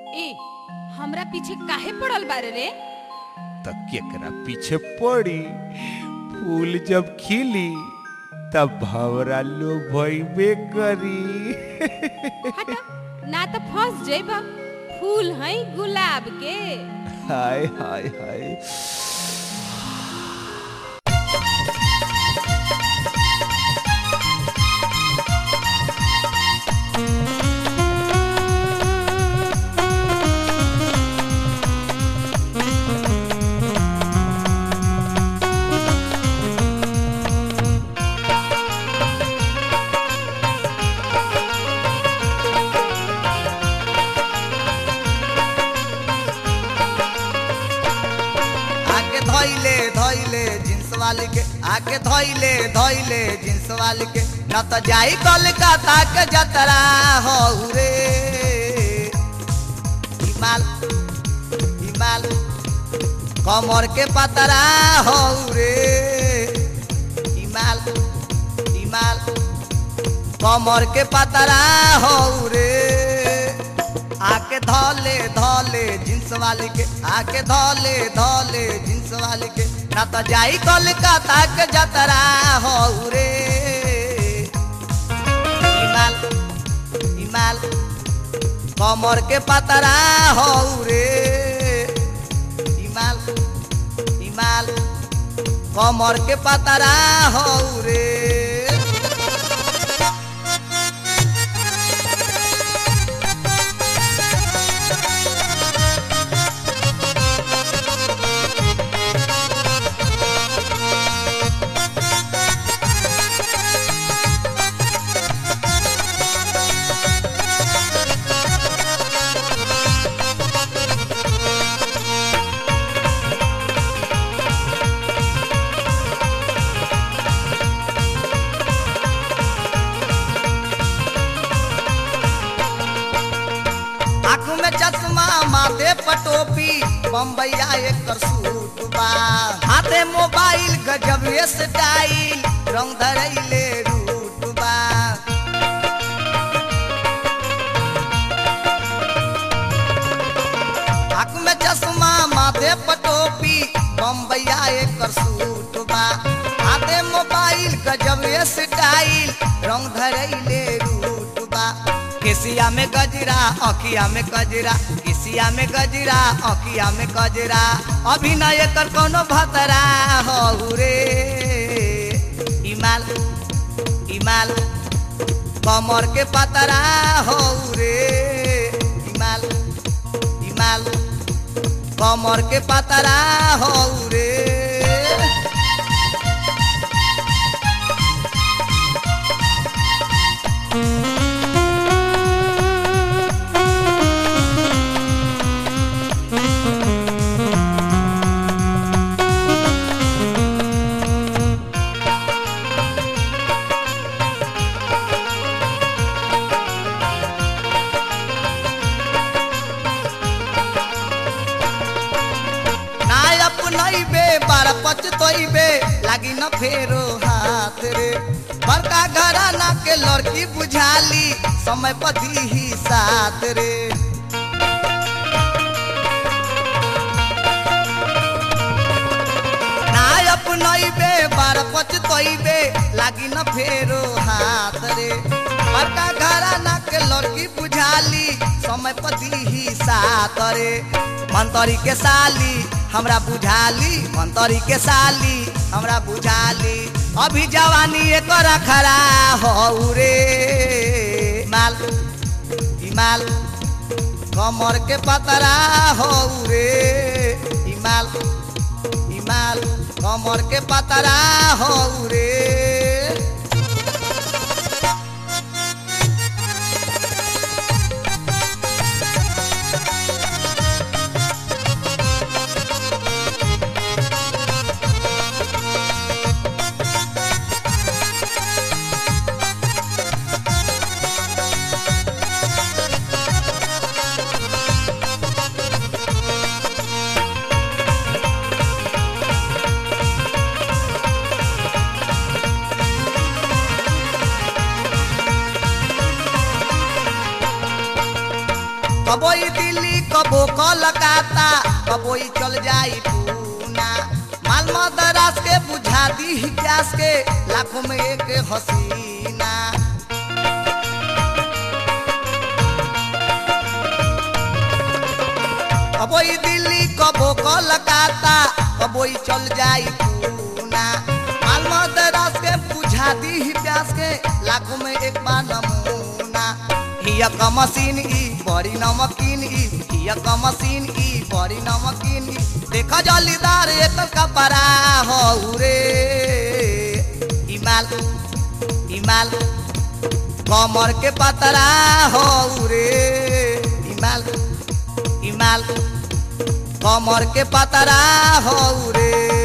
ए हमरा पीछे काहे पड़ल बारे रे? त केकरा पीछे पड़ी? फूल जब खिली तब भवरा लो भइबे करी। हट ना तो फंस जइबा। फूल है गुलाब के। हाय हाय हाय। धोइले जींस वाली के आके धोइले जींस वाली के न तो जाई कोलकाता के जतरा हो रे। हिमाल हिमाल कमर के पतरा हो रे। हिमाल हिमाल कमर के पतरा हो रे। आके धोले जींस वाली के आके धोले जींस वाली के ना तो जाई कोलकाता के जतरा हो रे। हिमाल हिमाल कमर के पतरा हो रे। हिमाल हिमाल कमर के पतरा हो रे। चश्मा माथे पटोपी बम्बैया एक सूट बा। हाथे मोबाइल गजब स्टाइल रंग धरैले रूट बा। आँख में चश्मा माथे पटोपी बम्बैया एक सूट बा। हाथे मोबाइल गजब स्टाइल रंग धरैले रूट बा। केसिया में गजरा अखिया में गजरा केसिया में गजरा अखिया में गजरा अभिनय कर कोनो भतरा हो रे। हिमाल हिमाल कमर के पतरा हो रे। हिमाल हिमाल कमर के पतरा हो रे। बार पचतोइबे लागी न फेरो हाथ रे। बड़का घराना के लड़की बुझाली समय पति ही साथ रे। ना अपनइबे बार पचतोइबे लागी न फेरो हाथ रे। बड़का घराना के लड़की बुझाली समय पति ही साथ रे। मंतरी के साली हमरा बुझाली मंतरी के साली हमरा बुझाली अभी जवानी एक खरा हो रे। हिमाल हिमाल कमर के पतरा हो रे। हिमाल हिमाल कमर के पतरा हो रे। दिल्ली कबो कलकत्ता कबो ही चल जाई पूना माल मदरास के बुझा दी प्यास के लाखों में एक हसीना कबो ही दिल्ली कबो कलकत्ता कबो ही चल जाई पूना माल मदरास के बुझा दी प्यास के लाखों में एक बार नमूना हिया का मशीन ई बड़ी नमकीन ई हिया का मशीन ई बड़ी नमकीन ई देखा जलीदार एक कपड़ा हो रे इमाल कमर के पतरा हो रे इमाल कमर के पतरा हो रे